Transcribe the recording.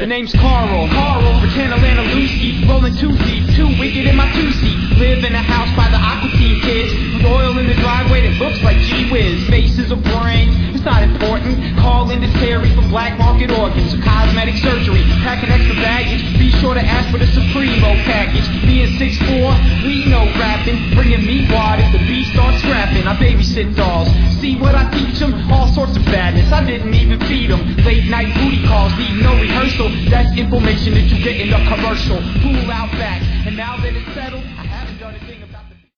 name's Carl. For Channel Lucy, rolling 2 deep, 2 wicked in my 2-seat. Live in a house by the Aqua Teen kids, with oil in the driveway that looks like gee whiz. Faces or brains, it's not important. Call in to Terry for black market organs or cosmetic surgery. Packing extra baggage, be sure to ask for the Supremo package. Being 6'4", we know rapping. Bringing me wide if the beat starts scrapping. I babysit dolls, see what I teach them? All sorts of badness, I didn't even feed them. Late night booty calls, need no rehearsal. That's information that you get in the commercial. Pool out back, and now that it's settled,